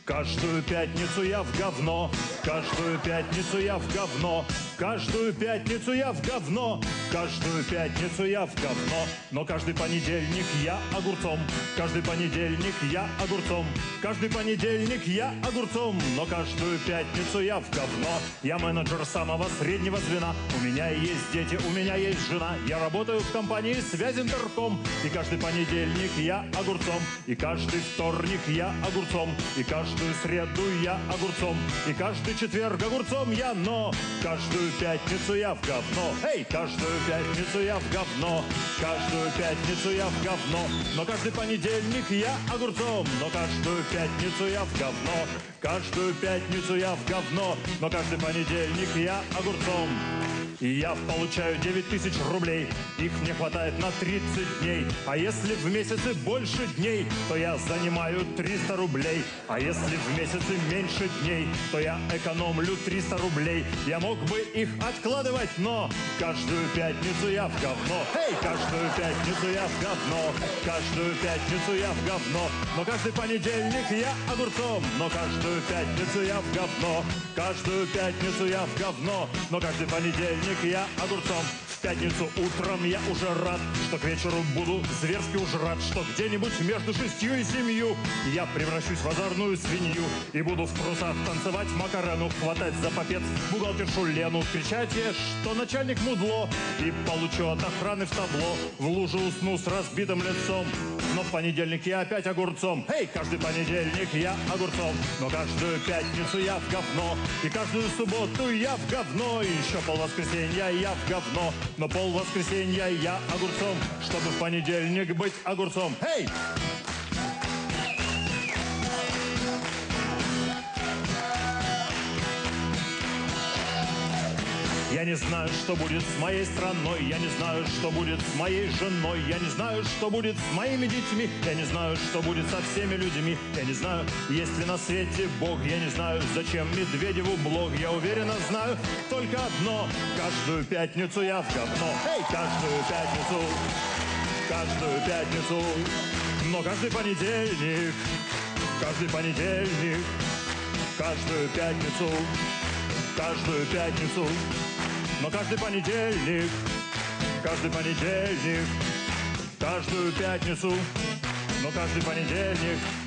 Каждую пятницу я в говно, каждую пятницу я в говно, каждую пятницу я в говно, каждую пятницу я в говно. Но каждый понедельник я огурцом, каждый понедельник я огурцом, каждый понедельник я огурцом, но каждую пятницу я в говно. Я менеджер самого среднего звена, у меня есть дети, у меня есть жена, я работаю в компании Связинтерком, и каждый понедельник я огурцом, и каждый вторник я огурцом, и каждую среду я огурцом, и каждый четверг огурцом я, но каждую пятницу я в говно. Эй, каждую пятницу я в говно, каждую пятницу я в говно, но каждый понедельник я огурцом, но каждую пятницу я в говно, каждую пятницу я в говно, но каждый понедельник я огурцом. И я получаю 9000 рублей, их мне хватает на 30 дней. А если в месяце больше дней, то я занимаю 300 рублей. А если в месяце меньше дней, то я экономлю 300 рублей. Я мог бы их откладывать, но каждую пятницу я в говно. Эй, каждую пятницу я в говно, каждую пятницу я в говно, но каждый понедельник я огурцом, но каждую пятницу я в говно, каждую пятницу я в говно, но каждый понедельник я огурцом. В пятницу утром я уже рад, что к вечеру буду зверски уж рад, что где-нибудь между 6 и 7 я превращусь в озорную свинью и буду в трусах танцевать Макарену, хватать за попец бухгалтершу Лену, кричать ей, что начальник мудло, и получу от охраны в табло, в лужу усну с разбитым лицом. Но в понедельник я опять огурцом. Эй, каждый понедельник я огурцом, но каждую пятницу я в говно, и каждую субботу я в говно, и еще полвоскресенья я в говно, но полвоскресенья я огурцом, чтобы в понедельник быть огурцом. Эй! Я не знаю, что будет с моей страной, я не знаю, что будет с моей женой, я не знаю, что будет с моими детьми, я не знаю, что будет со всеми людьми, я не знаю, есть ли на свете Бог, я не знаю, зачем Медведеву блог, я уверенно знаю только одно: каждую пятницу я в говно. Эй, каждую пятницу, но каждый понедельник, каждую пятницу, но каждый понедельник, каждую пятницу, но каждый понедельник.